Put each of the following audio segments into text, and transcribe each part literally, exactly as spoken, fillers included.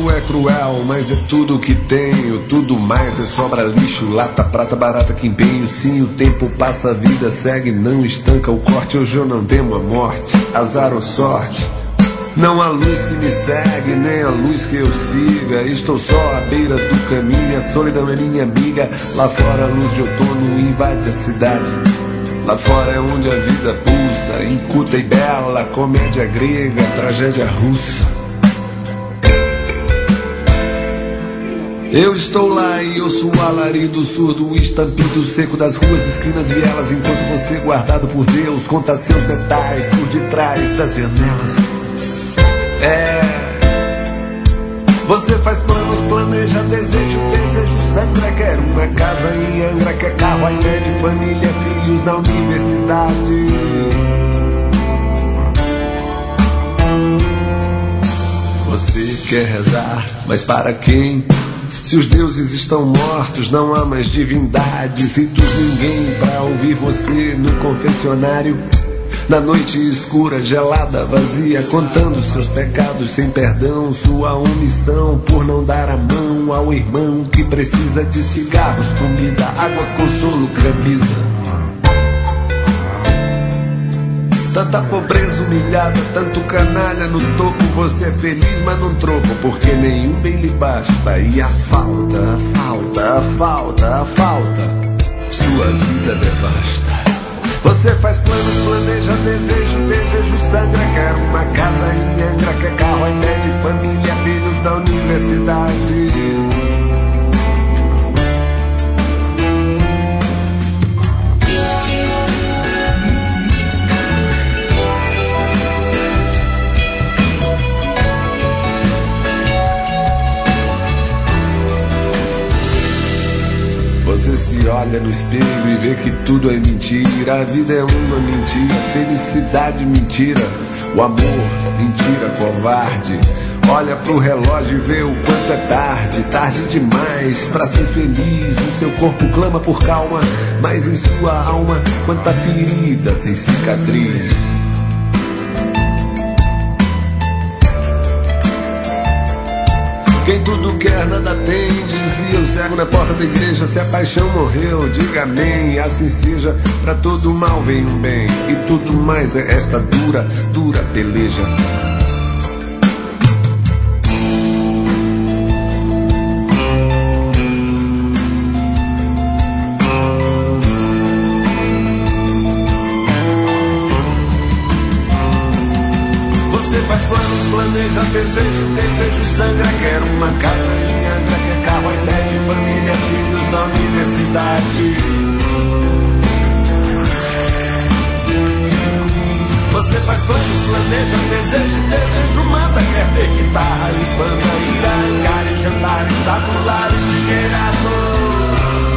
mundo é cruel, mas é tudo o que tenho. Tudo mais é sobra lixo, lata, prata, barata que empenho. Sim, o tempo passa, a vida segue, não estanca o corte. Hoje eu não temo a morte, azar ou sorte. Não há luz que me segue, nem a luz que eu siga. Estou só à beira do caminho, a solidão é minha amiga. Lá fora a luz de outono invade a cidade. Lá fora é onde a vida pulsa, inculta e bela, comédia grega, tragédia russa. Eu estou lá e ouço o alarido surdo, o estampido seco das ruas, esquinas, vielas, enquanto você, guardado por Deus, conta seus detalhes por detrás das janelas. É, você faz planos, planeja, desejo, desejo, sangra. Quer uma casa em Angra, quer carro, iPad, família, filhos na universidade. Você quer rezar, mas para quem? Se os deuses estão mortos, não há mais divindades, ritos, ninguém pra ouvir você no confessionário. Na noite escura, gelada, vazia, contando seus pecados sem perdão, sua omissão por não dar a mão ao irmão que precisa de cigarros, comida, água, consolo, camisa. Tanta pobreza humilhada, tanto canalha no topo. Você é feliz, mas não troco, porque nenhum bem lhe basta. E a falta, a falta, a falta, a falta, sua vida devasta. Você faz planos, planeja, desejo, desejo, sangra. Quer uma casa em Angra, quer carro, iPad, família, filhos da universidade. Você se olha no espelho e vê que tudo é mentira. A vida é uma mentira, felicidade mentira, o amor mentira, covarde. Olha pro relógio e vê o quanto é tarde, tarde demais pra ser feliz. O seu corpo clama por calma, mas em sua alma quanta ferida sem cicatriz. Quem tudo quer, nada tem, dizia o cego na porta da igreja. Se a paixão morreu, diga amém, assim seja. Pra todo mal vem um bem, e tudo mais é esta dura, dura peleja. Você faz planos, planeja, desejo, desejo, sangra. Quer uma casa em Angra, quer carro, iPad, família, filhos na universidade. Você faz planos, planeja, desejo, desejo, manda. Quer ter guitarra e banda, ir a hangares, jantares, aculares, dinheirados.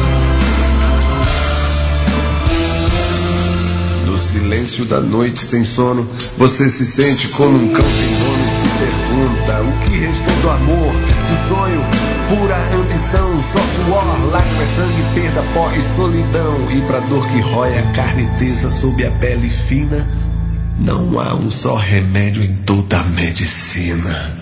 No silêncio da noite sem sono, você se sente como um cão sem dono e se pergunta: o que restou do amor, do sonho, pura ambição, só suor, lágrimas, sangue, perda, pó e solidão. E pra dor que rói a carne tesa sob a pele fina, não há um só remédio em toda a medicina.